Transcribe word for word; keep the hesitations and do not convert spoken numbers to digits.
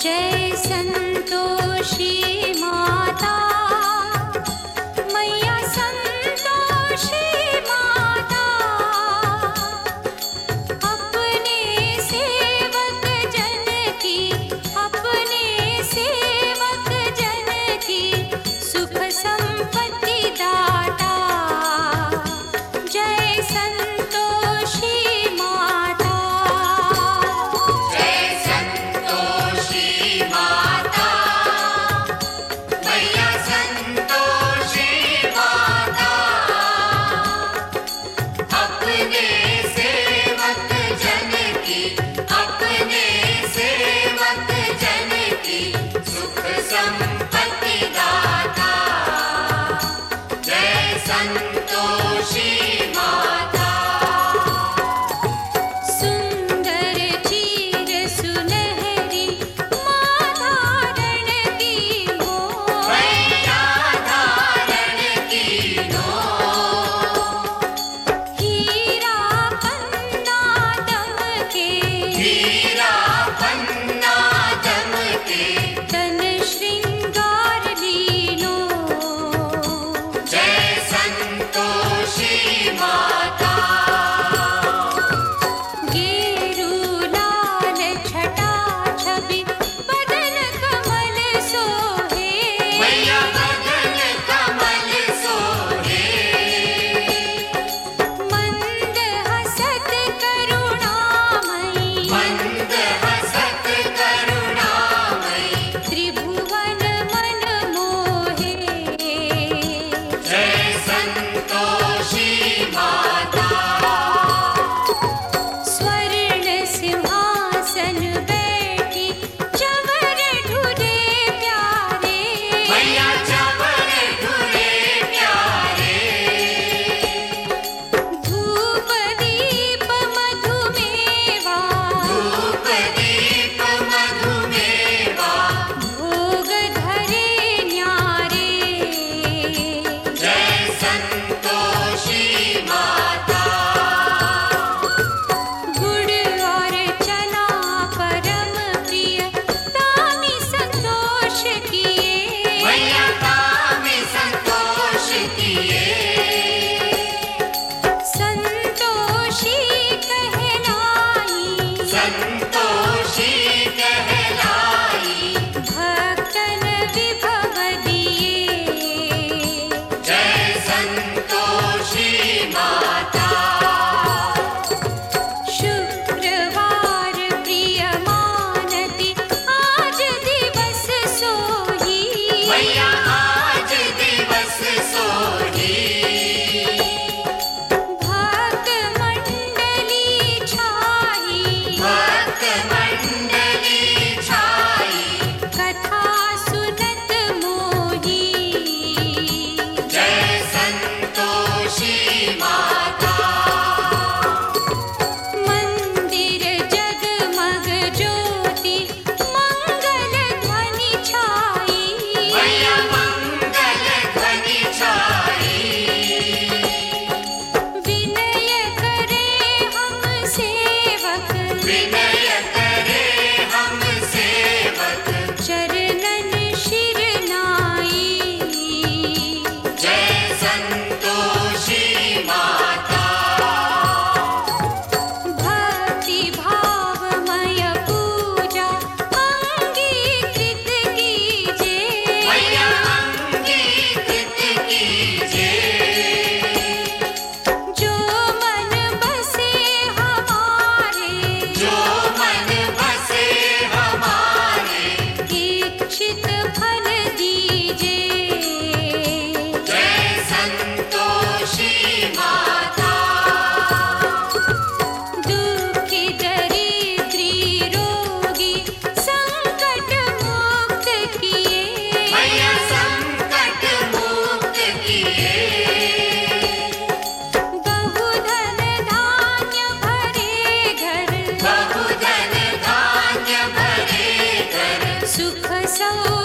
जय संतोषी माता, मैया संतोषी माता, अपने सेवक जन की, अपने सेवक जन की सुख संपत्ति दाता। जय संतोषी माता, जय संतोषी माता, मैया संतोषी माता, अपने सेवक जन की, अपने सेवक जन की सुख संपत्ति दाता। जय संतोषी माता। सुंदर चीर सुनहरी माँ धारण की हो, मैया धारण कीनो, हीरा पन्ना दमके, हीरा पन्ना दमके, तन श्रृंगार लीनो। जय संतोषी माता। गेरू लाल छटा छवि बदन कमल सोहे, मैया बदन कमल सोहे, मंद हसत करुणामयी, मंद हसत करुणामयी, त्रिभुवन मन मोहे। जय संतोषी माता। स्वर्ण सिंहासन बैठी चवर ढूले प्यारे, मैया चवर ढूले प्यारे, धूप दीप मधुमेवा, धूप दीप मधुमेवा, भोग धरे न्यारे। जय संतोषी माता। गुड़ और चना परम प्रिय तामी संतोष किए, मैया तामे संतोष किए, संतोषी कहलाई, संतोषी कहलाई, भक्तन विभव दिए। जय संतोषी माता। शुक्रवार प्रिय मानती आज दिवस सोही, मैया आज दिवस सोही, भक्त मंडली छाई, भक्त मंडली छाई, कथा सुनत मोही। जय संतोषी माता। मंदिर जगमग ज्योति मंगल ध्वनि छाई, मैया मंगल ध्वनि छाई, विनय करे हम सेवक, विनय करे हम सेवक। चरणन शिर नाई। जय संतोषी माता। भक्ति भावमय पूजा अंगीकृत कीजे, मैया अंगीकृत कीजे, जो मन बसे हमारे, जो मन बसे हमारे। इच्छित फल दीजे। जय संतोषी माता। दुखी दरिद्री रोगी संकट मुक्त किए, मैया संकट मुक्त किए, बहुधन धान्य भरे घर, बहुधन धान्य भरे घर, सुख सौ